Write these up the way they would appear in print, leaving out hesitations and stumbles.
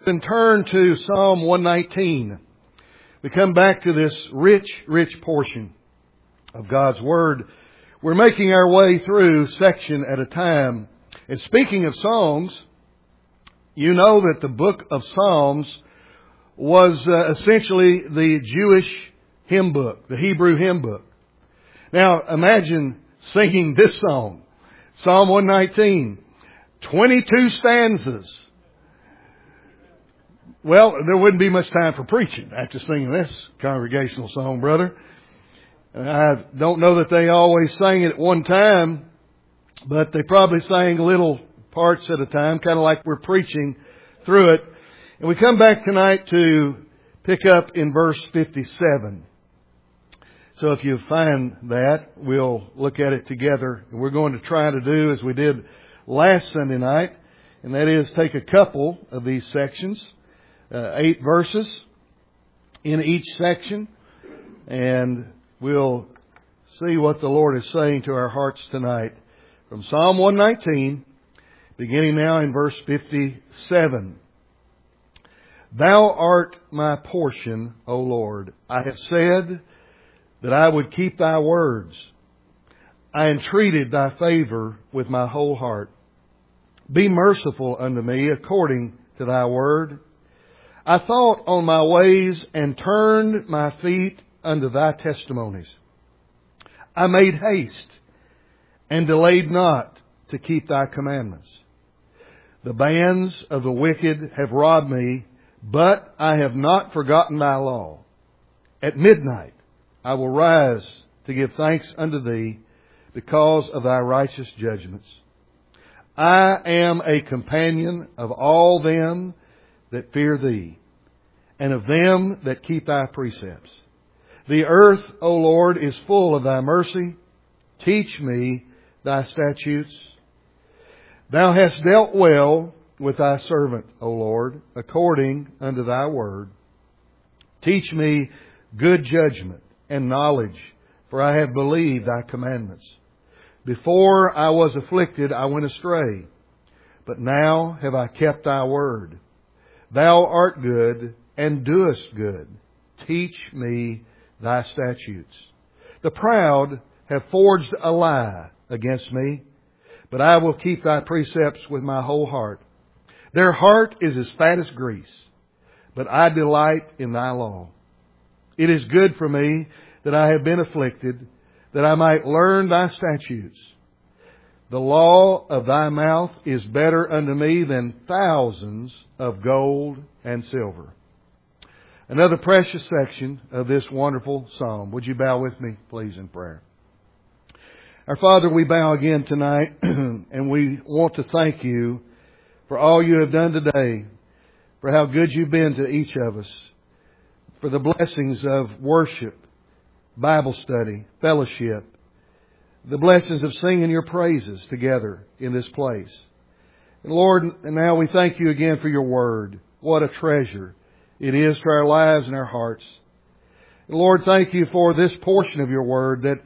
And turn to Psalm 119. We come back to this rich portion of God's Word. We're making our way through section at a time. And speaking of songs, you know that the book of Psalms was essentially the Jewish hymn book, the Hebrew hymn book. Now imagine singing this song, Psalm 119, 22 stanzas. Well, there wouldn't be much time for preaching after singing this congregational song, brother. I don't know that they always sang it at one time, but they probably sang little parts at a time, kind of like we're preaching through it. And we come back tonight to pick up in verse 57. So if you find that, we'll look at it together. And we're going to try to do as we did last Sunday night, and that is take a couple of these sections, 8 verses in each section, and we'll see what the Lord is saying to our hearts tonight from Psalm 119, beginning now in verse 57. Thou art my portion, O Lord. I have said that I would keep thy words. I entreated thy favor with my whole heart. Be merciful unto me according to thy word. I thought on my ways and turned my feet unto thy testimonies. I made haste and delayed not to keep thy commandments. The bands of the wicked have robbed me, but I have not forgotten thy law. At midnight I will rise to give thanks unto thee because of thy righteous judgments. I am a companion of all them that fear thee, and of them that keep thy precepts. The earth, O Lord, is full of thy mercy. Teach me thy statutes. Thou hast dealt well with thy servant, O Lord, according unto thy word. Teach me good judgment and knowledge, for I have believed thy commandments. Before I was afflicted, I went astray, but now have I kept thy word. Thou art good and doest good. Teach me thy statutes. The proud have forged a lie against me, but I will keep thy precepts with my whole heart. Their heart is as fat as grease, but I delight in thy law. It is good for me that I have been afflicted, that I might learn thy statutes. The law of thy mouth is better unto me than thousands of gold and silver. Another precious section of this wonderful psalm. Would you bow with me, please, in prayer? Our Father, we bow again tonight, and we want to thank you for all you have done today, for how good you've been to each of us, for the blessings of worship, Bible study, fellowship, the blessings of singing your praises together in this place. And Lord, and now we thank you again for your word. What a treasure it is to our lives and our hearts. And Lord, thank you for this portion of your word that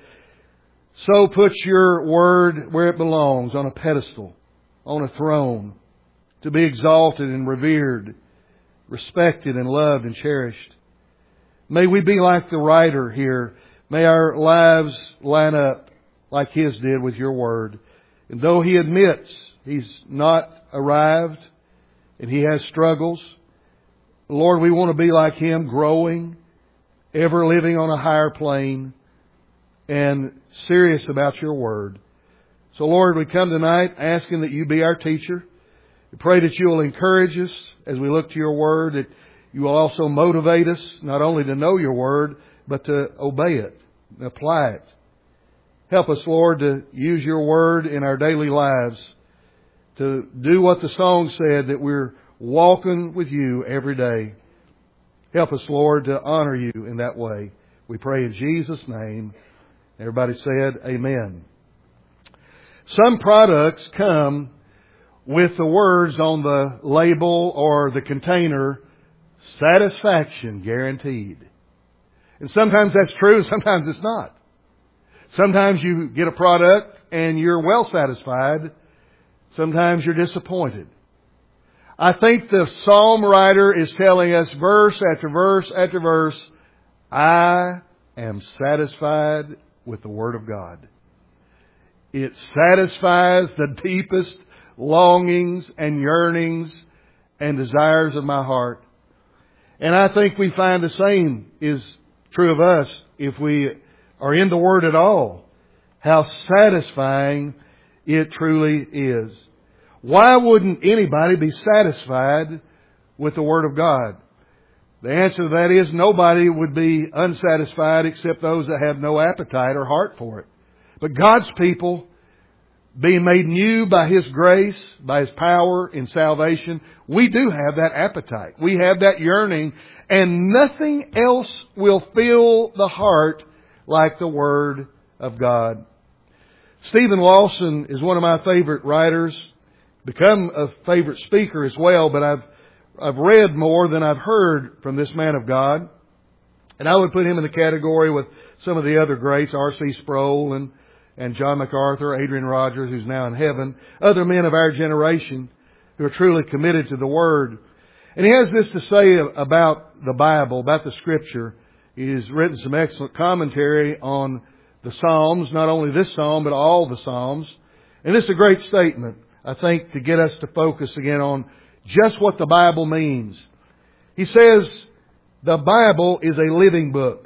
so puts your word where it belongs, on a pedestal, on a throne, to be exalted and revered, respected and loved and cherished. May we be like the writer here. May our lives line up like his did with your word. And though he admits he's not arrived and he has struggles, Lord, we want to be like him, growing, ever living on a higher plane, and serious about your word. So Lord, we come tonight asking that you be our teacher. We pray that you will encourage us as we look to your word, that you will also motivate us not only to know your word, but to obey it and apply it. Help us, Lord, to use your word in our daily lives, to do what the song said, that we're walking with you every day. Help us, Lord, to honor you in that way. We pray in Jesus' name. Everybody said amen. Some products come with the words on the label or the container, satisfaction guaranteed. And sometimes that's true, sometimes it's not. Sometimes you get a product and you're well satisfied. Sometimes you're disappointed. I think the psalm writer is telling us verse after verse after verse, I am satisfied with the Word of God. It satisfies the deepest longings and yearnings and desires of my heart. And I think we find the same is true of us if we are in the Word at all. How satisfying it truly is. Why wouldn't anybody be satisfied with the Word of God? The answer to that is nobody would be unsatisfied except those that have no appetite or heart for it. But God's people, being made new by His grace, by His power in salvation, we do have that appetite. We have that yearning, and nothing else will fill the heart like the Word of God. Stephen Lawson is one of my favorite writers, become a favorite speaker as well, but I've read more than I've heard from this man of God. And I would put him in the category with some of the other greats, R.C. Sproul and John MacArthur, Adrian Rogers, who's now in heaven, other men of our generation who are truly committed to the Word. And he has this to say about the Bible, about the Scripture. He's written some excellent commentary on the Psalms, not only this Psalm, but all the Psalms. And this is a great statement, I think, to get us to focus again on just what the Bible means. He says, the Bible is a living book,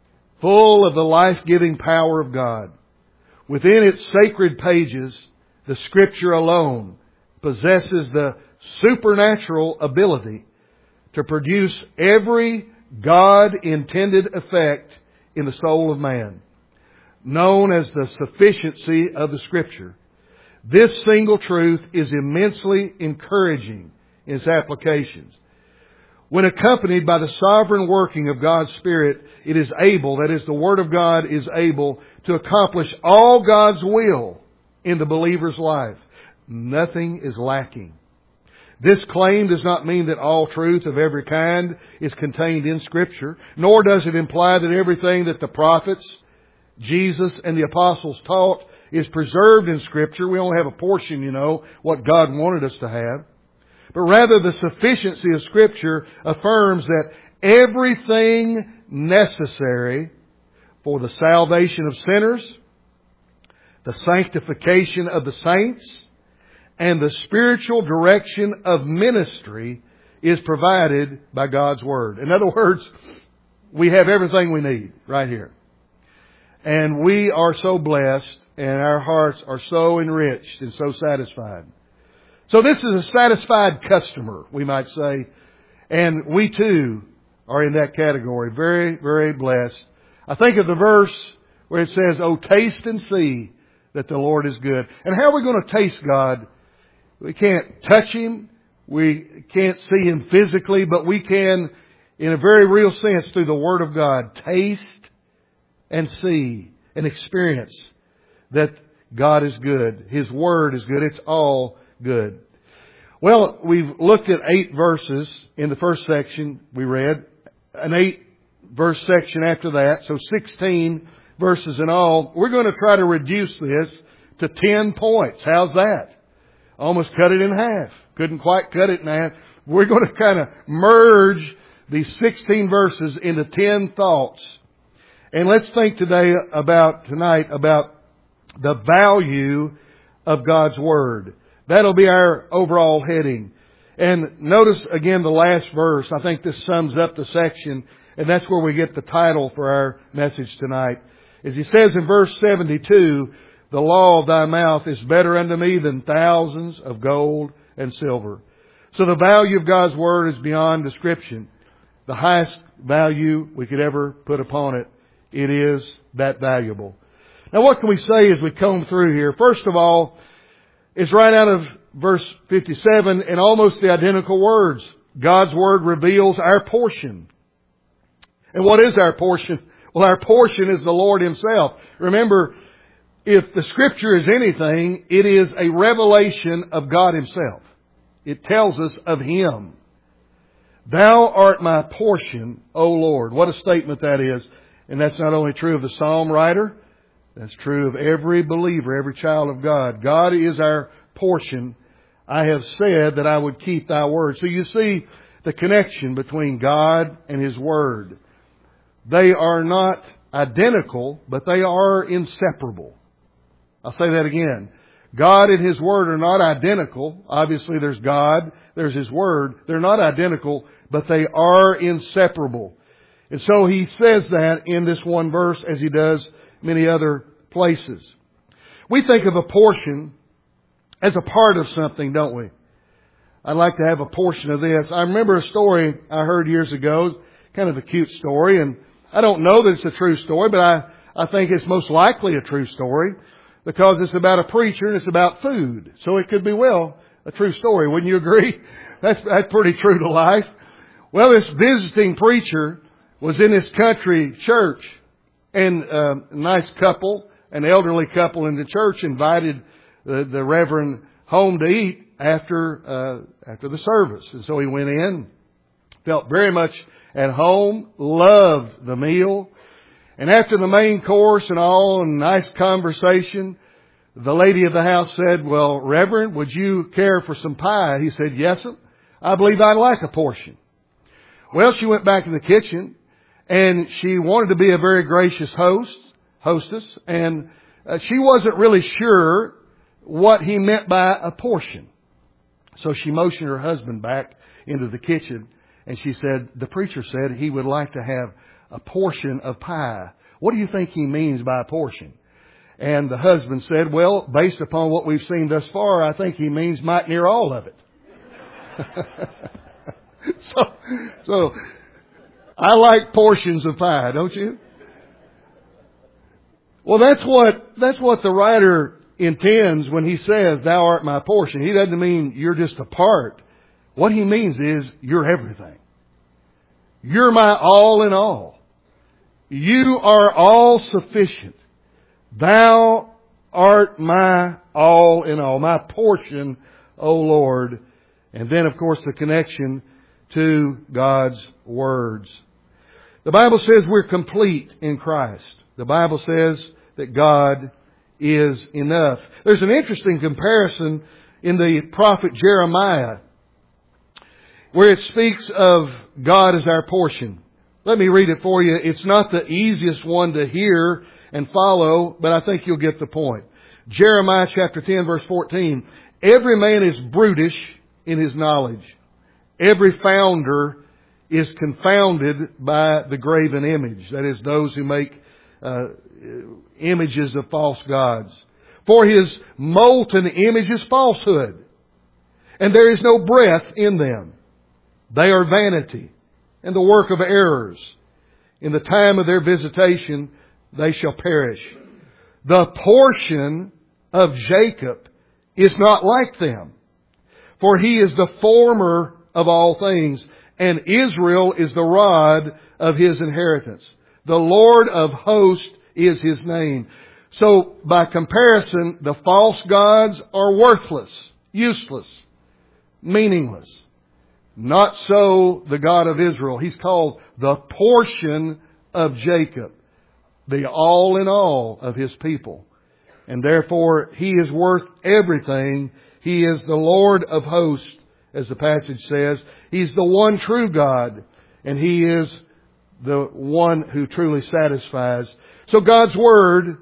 full of the life-giving power of God. Within its sacred pages, the Scripture alone possesses the supernatural ability to produce every God-intended effect in the soul of man, known as the sufficiency of the Scripture. This single truth is immensely encouraging in its applications. When accompanied by the sovereign working of God's Spirit, it is able, that is, the Word of God is able to accomplish all God's will in the believer's life. Nothing is lacking. This claim does not mean that all truth of every kind is contained in Scripture, nor does it imply that everything that the prophets, Jesus, and the apostles taught is preserved in Scripture. We only have a portion, what God wanted us to have. But rather the sufficiency of Scripture affirms that everything necessary for the salvation of sinners, the sanctification of the saints, and the spiritual direction of ministry is provided by God's Word. In other words, we have everything we need right here. And we are so blessed, and our hearts are so enriched and so satisfied. So this is a satisfied customer, we might say. And we too are in that category. Very, very blessed. I think of the verse where it says, "Oh, taste and see that the Lord is good." And how are we going to taste God? We can't touch Him. We can't see Him physically, but we can, in a very real sense, through the Word of God, taste and see and experience that God is good. His Word is good. It's all good. Well, we've looked at 8 verses in the first section we read, an 8-verse section after that, so 16 verses in all. We're going to try to reduce this to 10 points. How's that? Almost cut it in half. Couldn't quite cut it in half. We're going to kind of merge these 16 verses into 10 thoughts. And let's think tonight about the value of God's Word. That'll be our overall heading. And notice again the last verse. I think this sums up the section, and that's where we get the title for our message tonight. As he says in verse 72, "The law of thy mouth is better unto me than thousands of gold and silver." So the value of God's Word is beyond description. The highest value we could ever put upon it. It is that valuable. Now what can we say as we comb through here? First of all, it's right out of verse 57 and almost the identical words. God's Word reveals our portion. And what is our portion? Well, our portion is the Lord Himself. Remember, if the Scripture is anything, it is a revelation of God Himself. It tells us of Him. "Thou art my portion, O Lord." What a statement that is. And that's not only true of the psalm writer, that's true of every believer, every child of God. God is our portion, I have said that I would keep thy word. So you see the connection between God and His Word. They are not identical, but they are inseparable. I'll say that again. God and His Word are not identical. Obviously there's God, there's His Word. They're not identical, but they are inseparable. And so He says that in this one verse, as He does many other places. We think of a portion as a part of something, don't we? I'd like to have a portion of this. I remember a story I heard years ago, kind of a cute story, and I don't know that it's a true story, but I think it's most likely a true story because it's about a preacher and it's about food. So it could be, well, a true story. Wouldn't you agree? That's pretty true to life. Well, this visiting preacher was in this country church, and a nice couple, an elderly couple in the church, invited the Reverend home to eat after the service. And so he went in, felt very much at home, loved the meal. And after the main course and all, and nice conversation, the lady of the house said, well, Reverend, would you care for some pie? He said, yes, sir. I believe I'd like a portion. Well, she went back in the kitchen, and she wanted to be a very gracious hostess, and she wasn't really sure what he meant by a portion. So she motioned her husband back into the kitchen, and she said, the preacher said he would like to have a portion of pie. What do you think he means by a portion? And the husband said, well, based upon what we've seen thus far, I think he means might near all of it. So I like portions of pie, don't you? Well, that's what the writer intends when he says, thou art my portion. He doesn't mean you're just a part. What he means is you're everything. You're my all in all. You are all sufficient. Thou art my all in all, my portion, O Lord. And then, of course, the connection to God's words. The Bible says we're complete in Christ. The Bible says that God is enough. There's an interesting comparison in the prophet Jeremiah where it speaks of God as our portion. Let me read it for you. It's not the easiest one to hear and follow, but I think you'll get the point. Jeremiah chapter 10 verse 14. Every man is brutish in his knowledge. Every founder is confounded by the graven image. That is, those who make images of false gods. For his molten image is falsehood, and there is no breath in them. They are vanity and the work of errors. In the time of their visitation, they shall perish. The portion of Jacob is not like them, for he is the former of all things, and Israel is the rod of his inheritance. The Lord of hosts is his name. So, by comparison, the false gods are worthless, useless, meaningless. Not so the God of Israel. He's called the portion of Jacob, the all in all of his people. And therefore, he is worth everything. He is the Lord of hosts, as the passage says. He's the one true God, and he is the one who truly satisfies. So God's Word,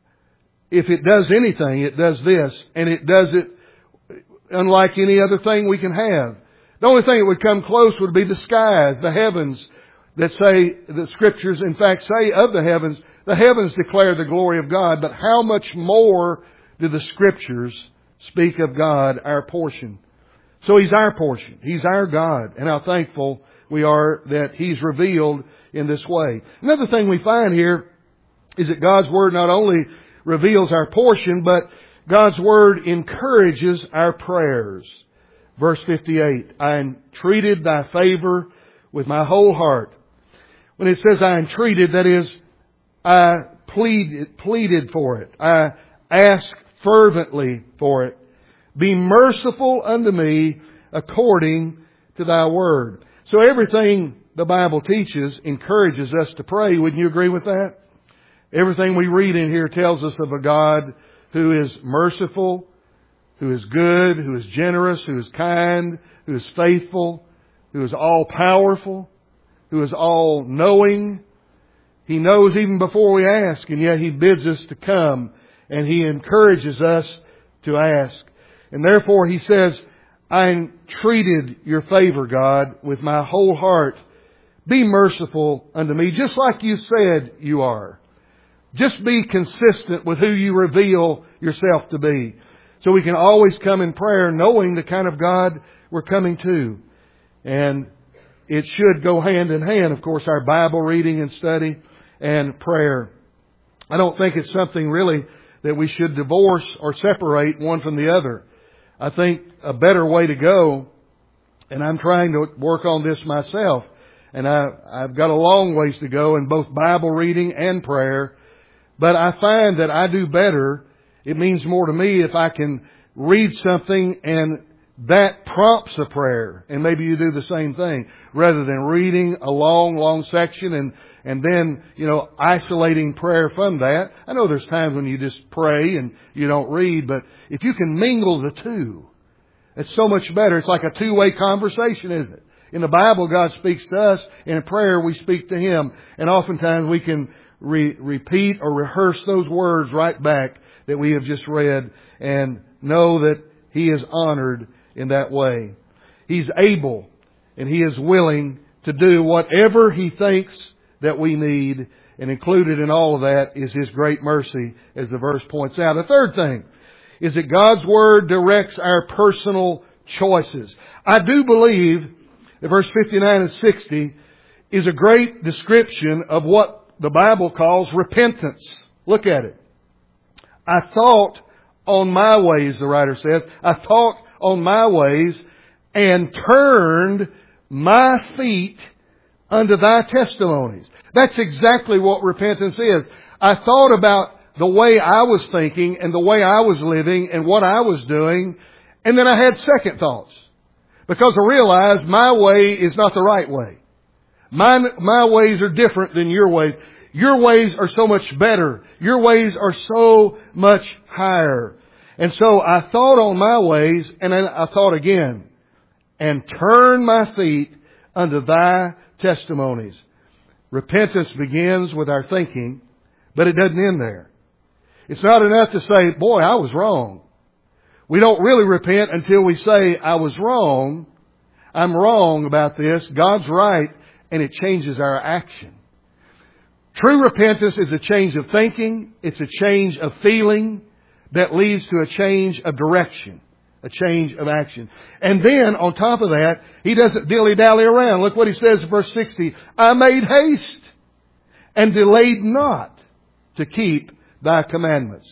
if it does anything, it does this, and it does it unlike any other thing we can have. The only thing that would come close would be the skies, the heavens, that say, the Scriptures in fact say of the heavens declare the glory of God, but how much more do the Scriptures speak of God, our portion? So He's our portion. He's our God, and how thankful we are that He's revealed in this way. Another thing we find here is that God's Word not only reveals our portion, but God's Word encourages our prayers. Verse 58, I entreated thy favor with my whole heart. When it says I entreated, that is, I pleaded for it. I asked fervently for it. Be merciful unto me according to thy word. So everything the Bible teaches encourages us to pray. Wouldn't you agree with that? Everything we read in here tells us of a God who is merciful, who is good, who is generous, who is kind, who is faithful, who is all-powerful, who is all-knowing. He knows even before we ask, and yet He bids us to come, and He encourages us to ask. And therefore He says, I entreated your favor, God, with my whole heart. Be merciful unto me, just like you said you are. Just be consistent with who you reveal yourself to be. So we can always come in prayer knowing the kind of God we're coming to. And it should go hand in hand, of course, our Bible reading and study and prayer. I don't think it's something really that we should divorce or separate one from the other. I think a better way to go, and I'm trying to work on this myself, and I've got a long ways to go in both Bible reading and prayer, but I find that I do better. It means more to me if I can read something and that prompts a prayer. And maybe you do the same thing. Rather than reading a long section and then, isolating prayer from that. I know there's times when you just pray and you don't read, but if you can mingle the two, it's so much better. It's like a two-way conversation, isn't it? In the Bible, God speaks to us. In prayer, we speak to Him. And oftentimes we can repeat or rehearse those words right back that we have just read and know that He is honored in that way. He's able and He is willing to do whatever He thinks that we need, and included in all of that is His great mercy, as the verse points out. The third thing is that God's Word directs our personal choices. I do believe that verse 59 and 60 is a great description of what the Bible calls repentance. Look at it. I thought on my ways, the writer says. I thought on my ways and turned my feet unto thy testimonies. That's exactly what repentance is. I thought about the way I was thinking and the way I was living and what I was doing, and then I had second thoughts. Because I realized my way is not the right way. My ways are different than your ways. Your ways are so much better. Your ways are so much higher. And so I thought on my ways, and then I thought again, and turned my feet unto thy testimonies. Repentance begins with our thinking, but it doesn't end there. It's not enough to say, boy, I was wrong. We don't really repent until we say, I was wrong. I'm wrong about this. God's right. And it changes our action. True repentance is a change of thinking. It's a change of feeling that leads to a change of direction, a change of action. And then on top of that, He doesn't dilly-dally around. Look what He says in verse 60. I made haste and delayed not to keep thy commandments.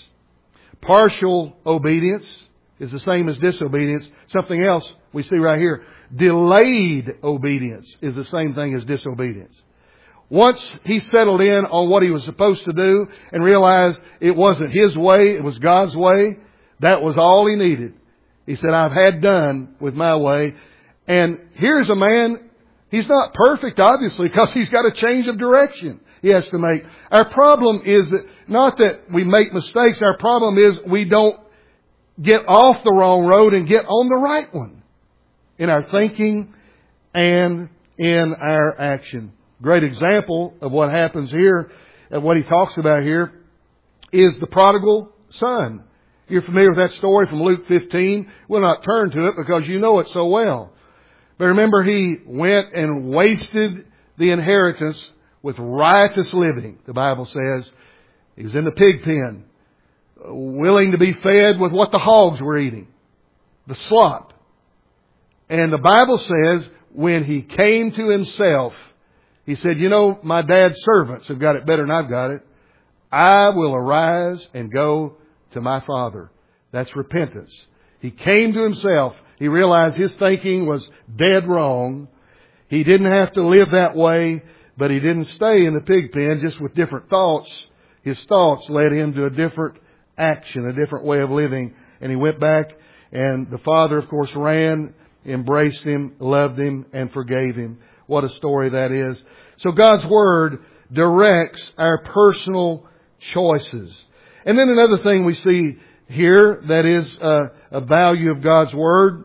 Partial obedience is the same as disobedience. Something else we see right here. Delayed obedience is the same thing as disobedience. Once he settled in on what he was supposed to do and realized it wasn't his way, it was God's way, that was all he needed. He said, I've had done with my way. And here's a man, he's not perfect, obviously, because he's got a change of direction he has to make. Our problem is that not that we make mistakes. Our problem is we don't get off the wrong road and get on the right one in our thinking and in our action. Great example of what happens here, and what he talks about here, is the prodigal son. You're familiar with that story from Luke 15. We'll not turn to it because you know it so well. But remember, he went and wasted the inheritance with riotous living, the Bible says. He was in the pig pen, willing to be fed with what the hogs were eating, the slop. And the Bible says when he came to himself, he said, you know, my dad's servants have got it better than I've got it. I will arise and go to my father. That's repentance. He came to himself. He realized his thinking was dead wrong. He didn't have to live that way, but he didn't stay in the pig pen just with different thoughts. His thoughts led him to a different action, a different way of living. And he went back, and the father, of course, ran, embraced him, loved him, and forgave him. What a story that is. So God's Word directs our personal choices. And then another thing we see here that is a value of God's Word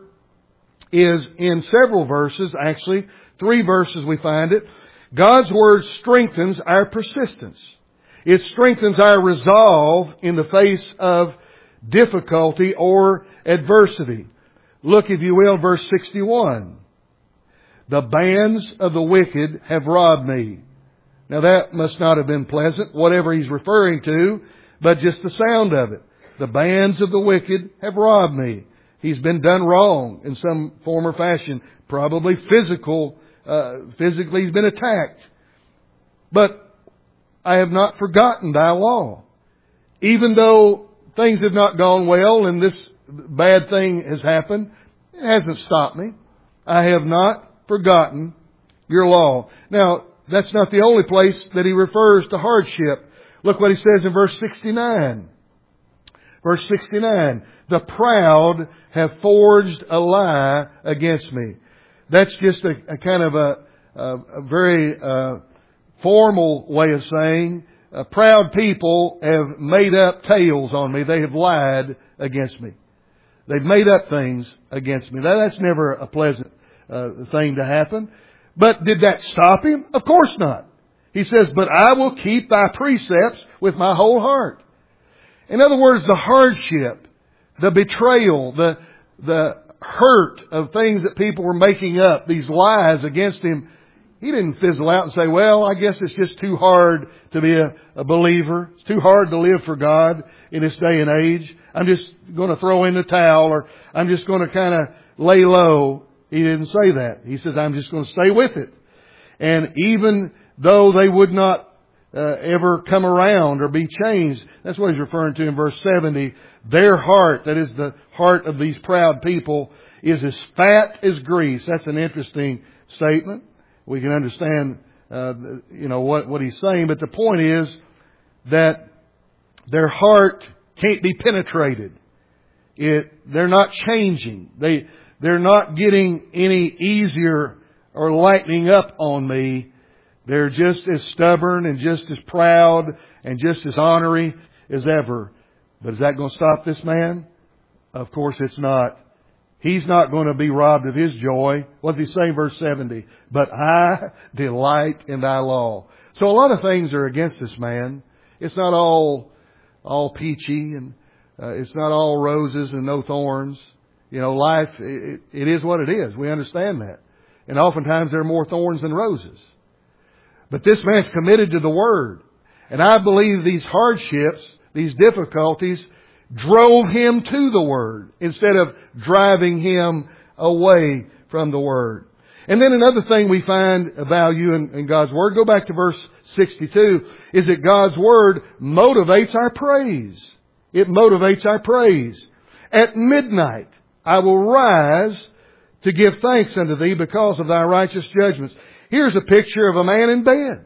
is in several verses, actually 3 verses we find it. God's Word strengthens our persistence. It strengthens our resolve in the face of difficulty or adversity. Look, if you will, verse 61. The bands of the wicked have robbed me. Now that must not have been pleasant, whatever he's referring to, but just the sound of it. The bands of the wicked have robbed me. He's been done wrong in some form or fashion. Probably physically he's been attacked. But I have not forgotten thy law. Even though things have not gone well and this bad thing has happened, it hasn't stopped me. I have not forgotten your law. Now, that's not the only place that he refers to hardship. Look what he says in verse 69. Verse 69, the proud have forged a lie against me. That's just a kind of a very formal way of saying proud people have made up tales on me. They have lied against me. They've made up things against me. Now, that's never a pleasant thing to happen. But did that stop him? Of course not. He says, but I will keep thy precepts with my whole heart. In other words, the hardship, the betrayal, the hurt of things that people were making up, these lies against him, he didn't fizzle out and say, well, I guess it's just too hard to be a believer. It's too hard to live for God in this day and age. I'm just going to throw in the towel, or I'm just going to kind of lay low. He didn't say that. He says, I'm just going to stay with it. And even though they would not ever come around or be changed, that's what he's referring to in verse 70. Their heart, that is the heart of these proud people, is as fat as grease. That's an interesting statement. We can understand, what he's saying. But the point is that their heart can't be penetrated. They're not changing. They're not getting any easier or lightening up on me. They're just as stubborn and just as proud and just as ornery as ever. But is that going to stop this man? Of course it's not. He's not going to be robbed of his joy. What's he saying, verse 70? But I delight in thy law. So a lot of things are against this man. It's not all peachy, and it's not all roses and no thorns. Life, it is what it is. We understand that. And oftentimes there are more thorns than roses. But this man's committed to the Word. And I believe these hardships, these difficulties, drove him to the Word instead of driving him away from the Word. And then another thing we find a value in God's Word, go back to verse 62, is that God's Word motivates our praise. It motivates our praise. At midnight I will rise to give thanks unto thee because of thy righteous judgments. Here's a picture of a man in bed.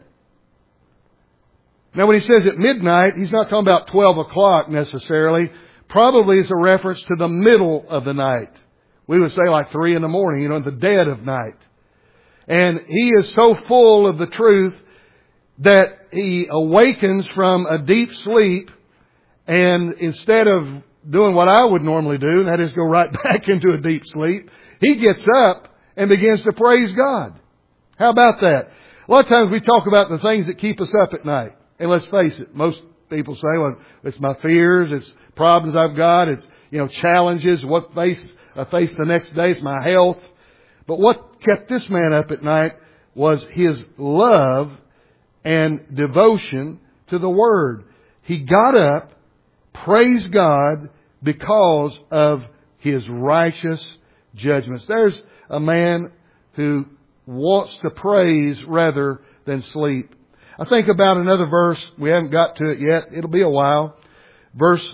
Now when he says at midnight, he's not talking about 12 o'clock necessarily. Probably it's a reference to the middle of the night. We would say like 3 in the morning, in the dead of night. And he is so full of the truth that he awakens from a deep sleep, and instead of doing what I would normally do, and that is go right back into a deep sleep, he gets up and begins to praise God. How about that? A lot of times we talk about the things that keep us up at night. And let's face it, most people say, well, it's my fears, it's problems I've got, it's, challenges, what I face the next day, it's my health. But what kept this man up at night was his love and devotion to the Word. He got up, praised God because of His righteous judgments. There's a man who wants to praise rather than sleep. I think about another verse. We haven't got to it yet. It'll be a while. Verse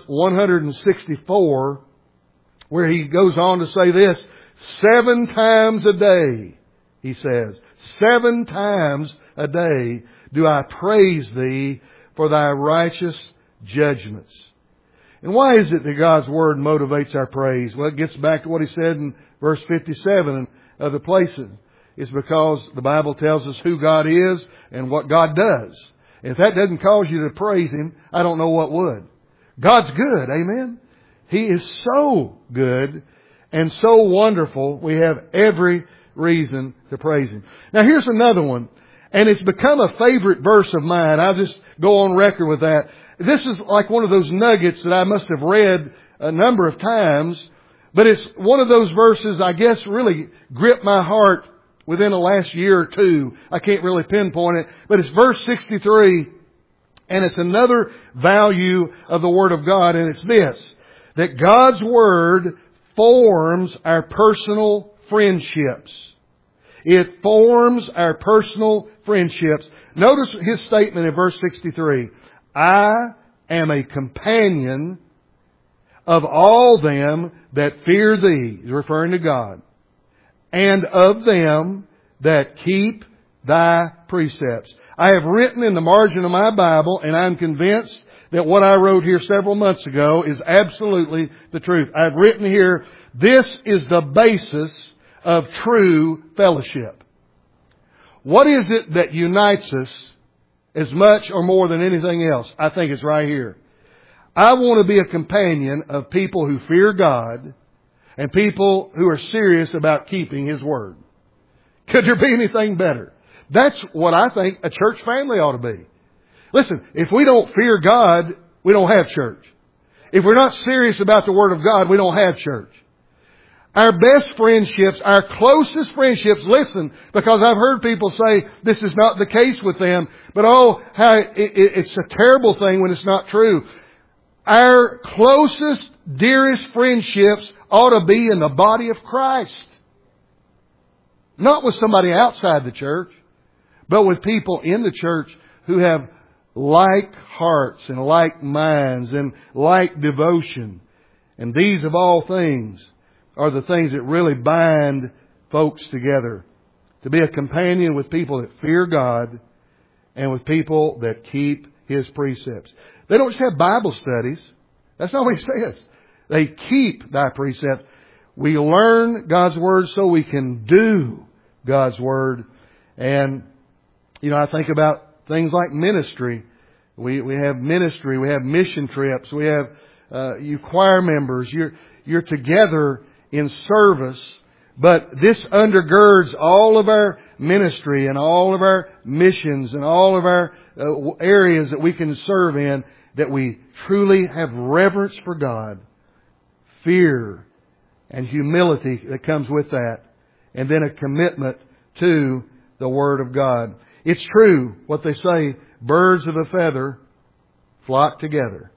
164, where he goes on to say this, 7 times a day, he says, 7 times a day do I praise thee for thy righteous judgments. And why is it that God's Word motivates our praise? Well, it gets back to what he said in verse 57 and other places. It's because the Bible tells us who God is and what God does. If that doesn't cause you to praise Him, I don't know what would. God's good, amen? He is so good and so wonderful. We have every reason to praise Him. Now here's another one. And it's become a favorite verse of mine. I'll just go on record with that. This is like one of those nuggets that I must have read a number of times. But it's one of those verses, I guess, really gripped my heart within the last year or two. I can't really pinpoint it. But it's verse 63. And it's another value of the Word of God. And it's this. That God's Word forms our personal friendships. It forms our personal friendships. Notice his statement in verse 63. I am a companion of all them that fear Thee. He's referring to God. And of them that keep Thy precepts. I have written in the margin of my Bible, and I'm convinced that what I wrote here several months ago is absolutely the truth. I've written here, this is the basis of true fellowship. What is it that unites us as much or more than anything else? I think it's right here. I want to be a companion of people who fear God and people who are serious about keeping His Word. Could there be anything better? That's what I think a church family ought to be. Listen, if we don't fear God, we don't have church. If we're not serious about the Word of God, we don't have church. Our best friendships, our closest friendships, listen, because I've heard people say this is not the case with them, but how it's a terrible thing when it's not true. Our closest, dearest friendships ought to be in the body of Christ. Not with somebody outside the church, but with people in the church who have like hearts and like minds and like devotion. And these of all things are the things that really bind folks together. To be a companion with people that fear God and with people that keep His precepts. They don't just have Bible studies. That's not what He says. They keep Thy precepts. We learn God's Word so we can do God's Word. And, I think about things like ministry. We have ministry. We have mission trips. We have you choir members. You're together in service, but this undergirds all of our ministry and all of our missions and all of our areas that we can serve in, that we truly have reverence for God, fear and humility that comes with that, and then a commitment to the Word of God. It's true what they say, birds of a feather flock together.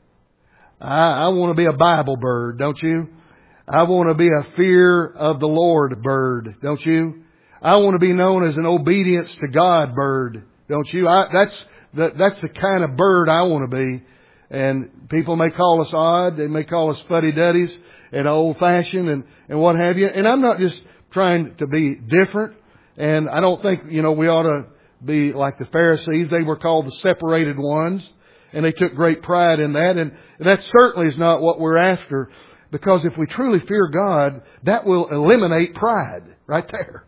I want to be a Bible bird, don't you? I want to be a fear of the Lord bird, don't you? I want to be known as an obedience to God bird, don't you? That's the kind of bird I want to be. And people may call us odd, they may call us fuddy-duddies and old-fashioned and what have you. And I'm not just trying to be different. And I don't think, we ought to be like the Pharisees. They were called the separated ones. And they took great pride in that. And that certainly is not what we're after. Because if we truly fear God, that will eliminate pride right there.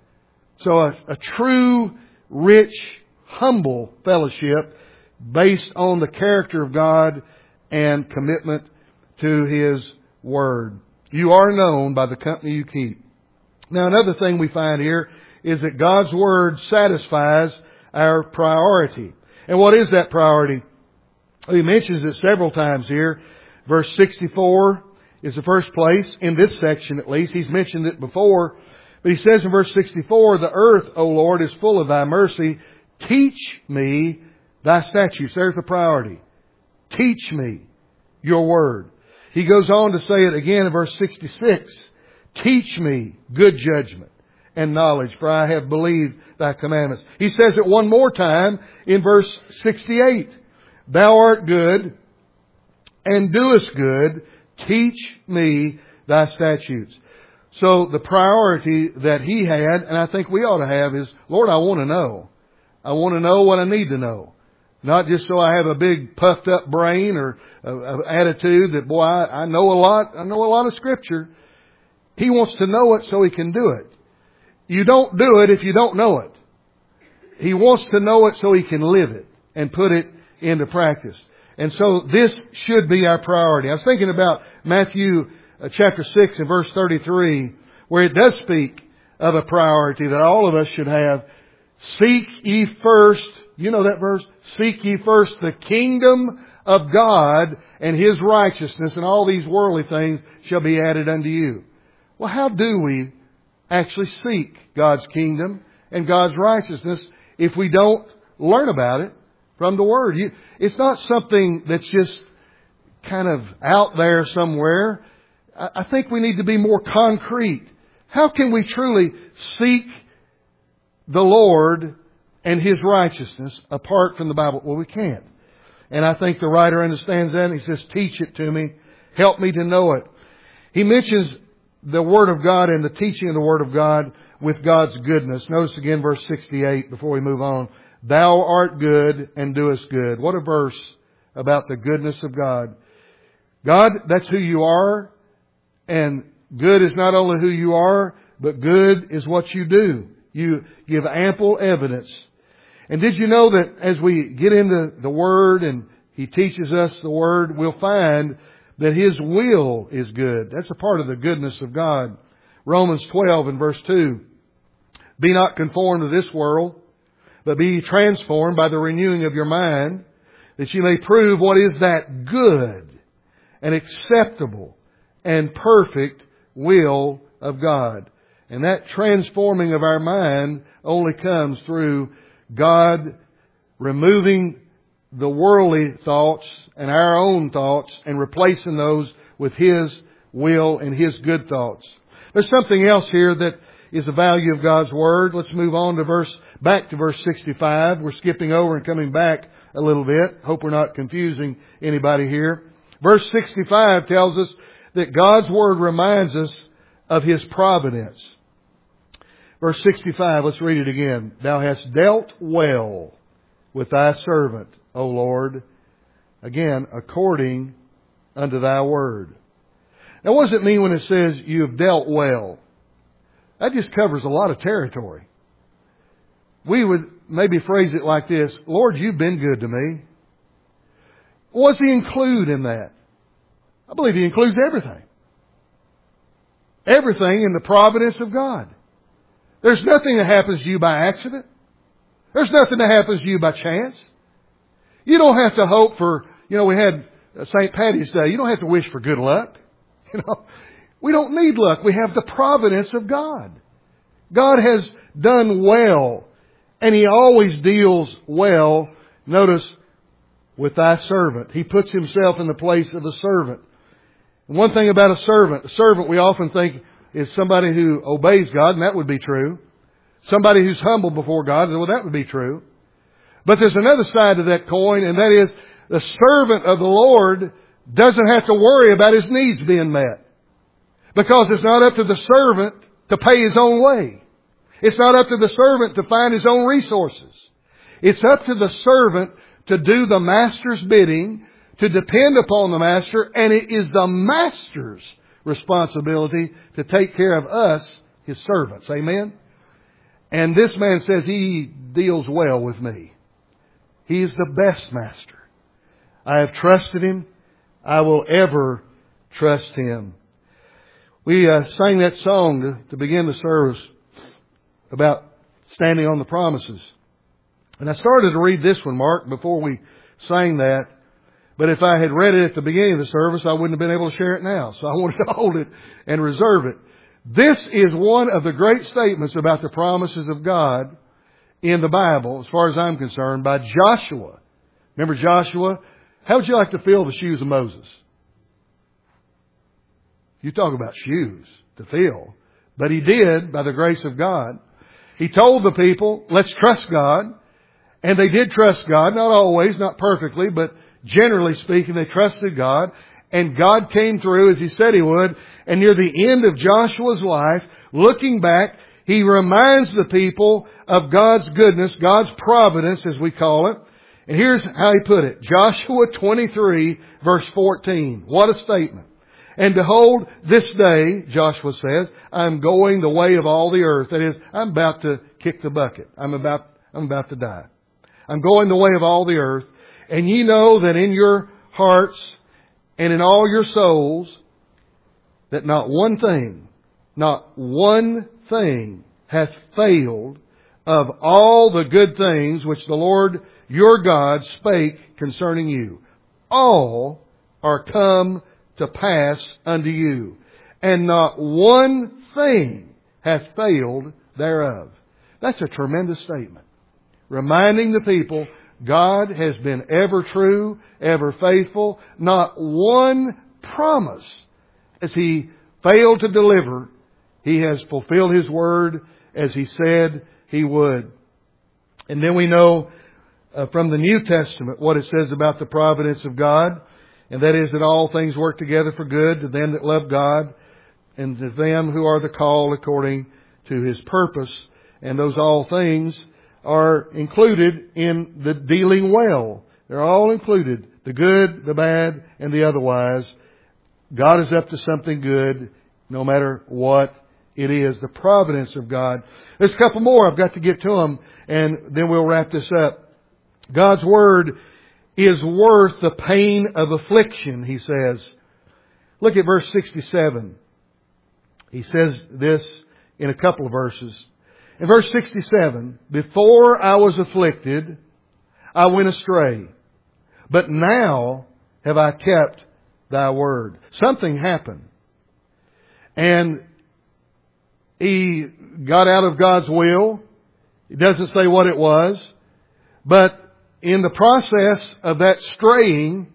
So a true, rich, humble fellowship based on the character of God and commitment to His Word. You are known by the company you keep. Now another thing we find here is that God's Word satisfies our priority. And what is that priority? He mentions it several times here. Verse 64 is the first place, in this section at least. He's mentioned it before. But he says in verse 64, the earth, O Lord, is full of Thy mercy. Teach me Thy statutes. There's the priority. Teach me Your Word. He goes on to say it again in verse 66. Teach me good judgment and knowledge, for I have believed Thy commandments. He says it one more time in verse 68. Thou art good and doest good. Teach me Thy statutes. So the priority that he had, and I think we ought to have, is, Lord, I want to know. I want to know what I need to know. Not just so I have a big puffed up brain or an attitude that, boy, I know a lot. I know a lot of Scripture. He wants to know it so he can do it. You don't do it if you don't know it. He wants to know it so he can live it and put it into practice. And so this should be our priority. I was thinking about Matthew chapter 6 and verse 33, where it does speak of a priority that all of us should have. Seek ye first, you know that verse? Seek ye first the kingdom of God and His righteousness, and all these worldly things shall be added unto you. Well, how do we actually seek God's kingdom and God's righteousness if we don't learn about it from the Word? It's not something that's just kind of out there somewhere. I think we need to be more concrete. How can we truly seek the Lord and His righteousness apart from the Bible? Well, we can't. And I think the writer understands that. He says, teach it to me. Help me to know it. He mentions the Word of God and the teaching of the Word of God with God's goodness. Notice again verse 68 before we move on. Thou art good and doest good. What a verse about the goodness of God. God, that's who you are. And good is not only who you are, but good is what you do. You give ample evidence. And did you know that as we get into the Word and He teaches us the Word, we'll find that His will is good. That's a part of the goodness of God. Romans 12 and verse 2. Be not conformed to this world, but be transformed by the renewing of your mind, that you may prove what is that good and acceptable and perfect will of God. And that transforming of our mind only comes through God removing the worldly thoughts and our own thoughts and replacing those with His will and His good thoughts. There's something else here that is the value of God's Word. Let's move on to back to verse 65. We're skipping over and coming back a little bit. Hope we're not confusing anybody here. Verse 65 tells us that God's Word reminds us of His providence. Verse 65, let's read it again. Thou hast dealt well with thy servant, O Lord, again, according unto thy word. Now, what does it mean when it says you have dealt well? That just covers a lot of territory. We would maybe phrase it like this: Lord, you've been good to me. What does He include in that? I believe He includes everything. Everything in the providence of God. There's nothing that happens to you by accident. There's nothing that happens to you by chance. You don't have to hope for, we had St. Patty's Day. You don't have to wish for good luck. We don't need luck. We have the providence of God. God has done well, and He always deals well. Notice, with thy servant. He puts Himself in the place of a servant. And one thing about a servant we often think is somebody who obeys God, and that would be true. Somebody who's humble before God, well, that would be true. But there's another side to that coin, and that is the servant of the Lord doesn't have to worry about his needs being met. Because it's not up to the servant to pay his own way. It's not up to the servant to find his own resources. It's up to the servant to do the master's bidding, to depend upon the master, and it is the master's responsibility to take care of us, His servants. Amen? And this man says He deals well with me. He is the best master. I have trusted Him. I will ever trust Him. We sang that song to begin the service about standing on the promises. And I started to read this one, Mark, before we sang that. But if I had read it at the beginning of the service, I wouldn't have been able to share it now. So I wanted to hold it and reserve it. This is one of the great statements about the promises of God in the Bible, as far as I'm concerned, by Joshua. Remember Joshua? How would you like to fill the shoes of Moses? You talk about shoes to fill. But he did, by the grace of God. He told the people, let's trust God. And they did trust God. Not always, not perfectly, but generally speaking, they trusted God. And God came through as He said He would. And near the end of Joshua's life, looking back, he reminds the people of God's goodness, God's providence, as we call it. And here's how he put it. Joshua 23, verse 14. What a statement. And behold, this day, Joshua says, I'm going the way of all the earth. That is, I'm about to kick the bucket. I'm about to die. I'm going the way of all the earth. And ye know that in your hearts and in all your souls, that not one thing hath failed of all the good things which the Lord your God spake concerning you. All are come to pass unto you, and not one thing hath failed thereof. That's a tremendous statement. Reminding the people, God has been ever true, ever faithful. Not one promise as He failed to deliver, He has fulfilled His word as He said He would. And then we know from the New Testament what it says about the providence of God. And that is that all things work together for good to them that love God and to them who are the called according to His purpose. And those all things are included in the dealing well. They're all included. The good, the bad, and the otherwise. God is up to something good no matter what it is. The providence of God. There's a couple more I've got to get to them, and then we'll wrap this up. God's Word is worth the pain of affliction, He says. Look at verse 67. He says this in a couple of verses. In verse 67, before I was afflicted, I went astray. But now have I kept Thy word. Something happened. And he got out of God's will. It doesn't say what it was. But in the process of that straying,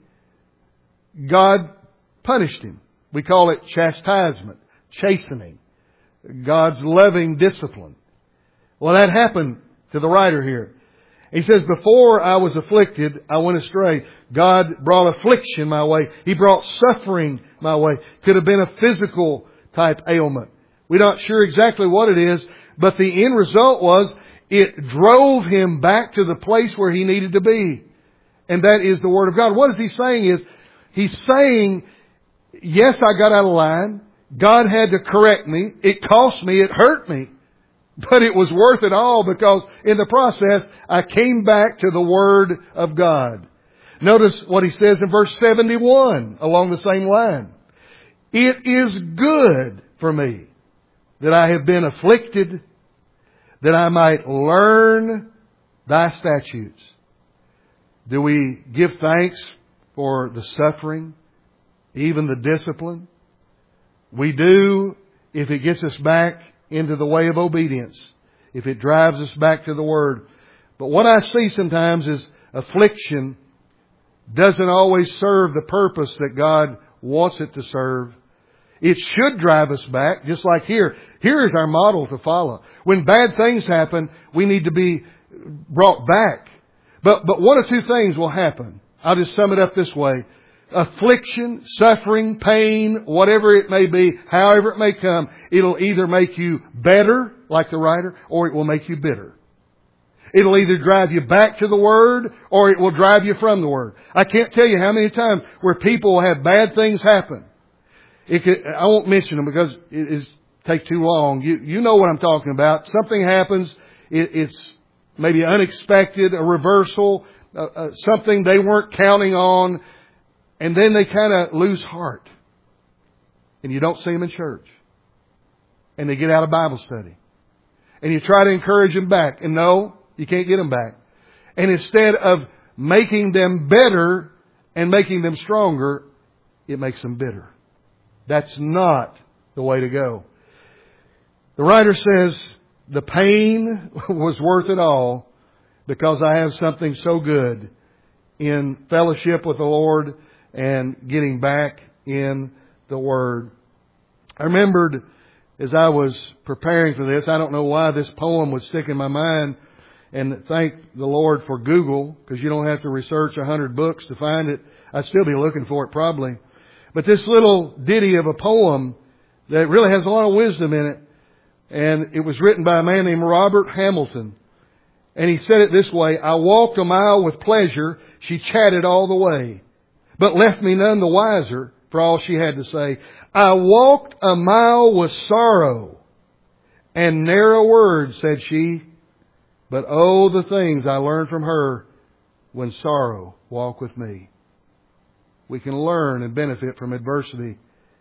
God punished him. We call it chastisement, chastening. God's loving discipline. Well, that happened to the writer here. He says, before I was afflicted, I went astray. God brought affliction my way. He brought suffering my way. Could have been a physical type ailment. We're not sure exactly what it is, but the end result was it drove him back to the place where he needed to be. And that is the Word of God. What is he saying is, he's saying, yes, I got out of line. God had to correct me. It cost me. It hurt me. But it was worth it all because in the process, I came back to the Word of God. Notice what he says in verse 71 along the same line. It is good for me that I have been afflicted, that I might learn Thy statutes. Do we give thanks for the suffering, even the discipline? We do if it gets us back into the way of obedience, if it drives us back to the Word. But what I see sometimes is affliction doesn't always serve the purpose that God wants it to serve. It should drive us back, just like here. Here is our model to follow. When bad things happen, we need to be brought back. But one of two things will happen. I'll just sum it up this way. Affliction, suffering, pain, whatever it may be, however it may come, it'll either make you better, like the writer, or it will make you bitter. It'll either drive you back to the Word, or it will drive you from the Word. I can't tell you how many times where people will have bad things happen. I won't mention them because it take too long. You know what I'm talking about. Something happens. It's maybe unexpected, a reversal, something they weren't counting on. And then they kind of lose heart. And you don't see them in church. And they get out of Bible study. And you try to encourage them back. And no, you can't get them back. And instead of making them better and making them stronger, it makes them bitter. That's not the way to go. The writer says, the pain was worth it all because I have something so good in fellowship with the Lord and getting back in the Word. I remembered as I was preparing for this, I don't know why this poem would stick in my mind, and thank the Lord for Google, because you don't have to research 100 books to find it. I'd still be looking for it probably. But this little ditty of a poem that really has a lot of wisdom in it, and it was written by a man named Robert Hamilton. And he said it this way, I walked a mile with pleasure, she chatted all the way, but left me none the wiser for all she had to say. I walked a mile with sorrow, and narrow words, said she, but oh, the things I learned from her when sorrow walked with me. We can learn and benefit from adversity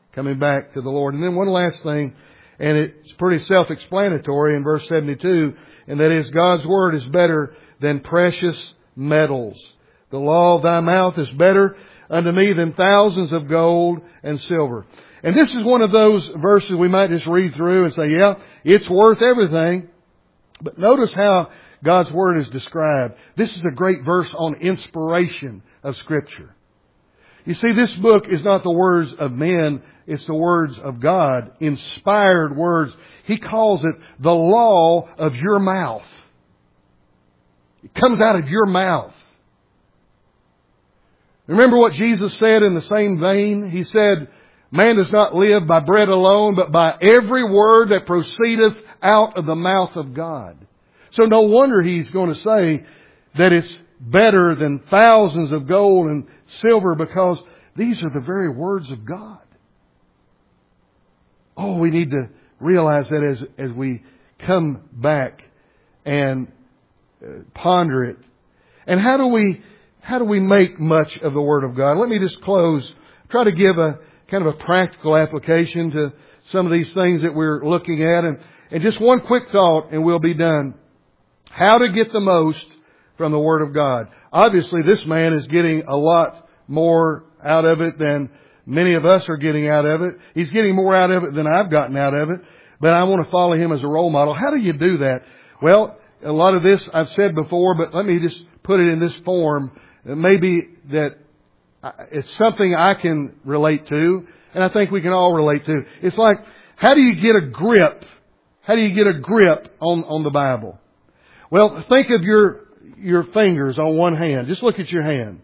coming back to the Lord. And then one last thing, and it's pretty self-explanatory in verse 72, and that is God's Word is better than precious metals. The law of thy mouth is better unto me than thousands of gold and silver. And this is one of those verses we might just read through and say, yeah, it's worth everything. But notice how God's Word is described. This is a great verse on inspiration of Scripture. You see, this book is not the words of men, it's the words of God, inspired words. He calls it the law of your mouth. It comes out of your mouth. Remember what Jesus said in the same vein? He said, man does not live by bread alone, but by every word that proceedeth out of the mouth of God. So no wonder He's going to say that it's better than thousands of gold and silver, because these are the very words of God. Oh, we need to realize that as we come back and ponder it. And how do we make much of the Word of God? Let me just close, try to give a kind of a practical application to some of these things that we're looking at. And just one quick thought and we'll be done. How to get the most from the Word of God. Obviously, this man is getting a lot more out of it than many of us are getting out of it. He's getting more out of it than I've gotten out of it. But I want to follow him as a role model. How do you do that? Well, a lot of this I've said before, but let me just put it in this form. Maybe that it's something I can relate to, and I think we can all relate to. It's like, how do you get a grip? How do you get a grip on the Bible? Well, think of your fingers on one hand. Just look at your hand.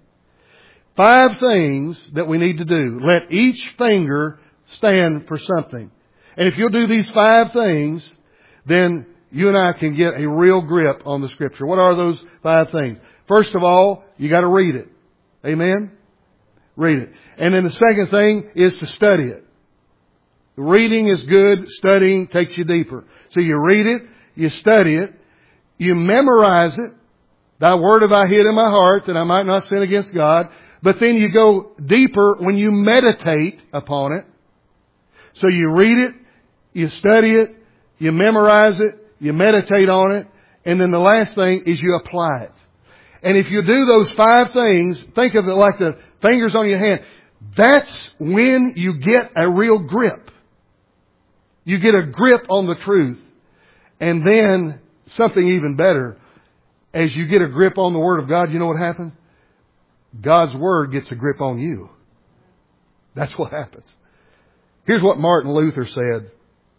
5 things that we need to do. Let each finger stand for something. And if you'll do these 5 things, then you and I can get a real grip on the Scripture. What are those 5 things? First of all, you got to read it. Amen? Read it. And then the second thing is to study it. Reading is good. Studying takes you deeper. So you read it. You study it. You memorize it. Thy word have I hid in my heart that I might not sin against God. But then you go deeper when you meditate upon it. So you read it. You study it. You memorize it. You meditate on it. And then the last thing is you apply it. And if you do those 5 things, think of it like the fingers on your hand. That's when you get a real grip. You get a grip on the truth. And then something even better, as you get a grip on the Word of God, you know what happens? God's Word gets a grip on you. That's what happens. Here's what Martin Luther said.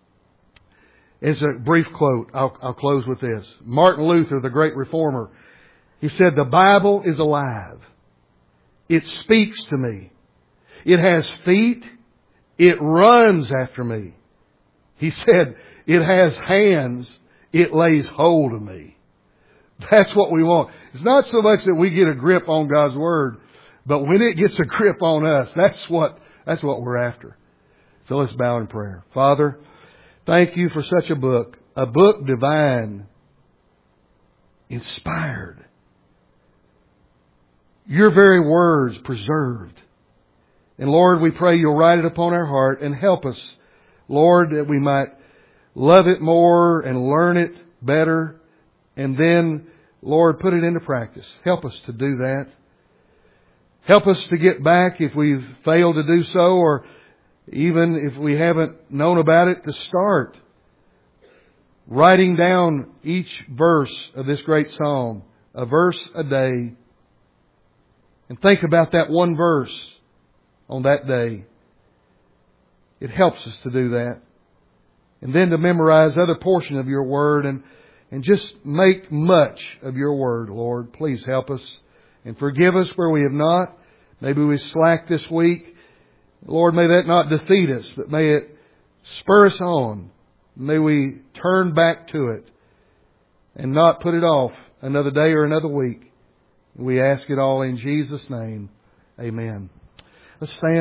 It's a brief quote. I'll close with this. Martin Luther, the great reformer, he said, the Bible is alive. It speaks to me. It has feet. It runs after me. He said, it has hands. It lays hold of me. That's what we want. It's not so much that we get a grip on God's Word, but when it gets a grip on us, that's what we're after. So let's bow in prayer. Father, thank you for such a book divine, inspired. Your very words preserved. And Lord, we pray you'll write it upon our heart and help us, Lord, that we might love it more and learn it better. And then, Lord, put it into practice. Help us to do that. Help us to get back if we've failed to do so, or even if we haven't known about it, to start writing down each verse of this great psalm, a verse a day. And think about that one verse on that day. It helps us to do that. And then to memorize other portion of your Word and just make much of your Word, Lord. Please help us and forgive us where we have not. Maybe we slacked this week. Lord, may that not defeat us, but may it spur us on. May we turn back to it and not put it off another day or another week. We ask it all in Jesus' name. Amen. Let's stand.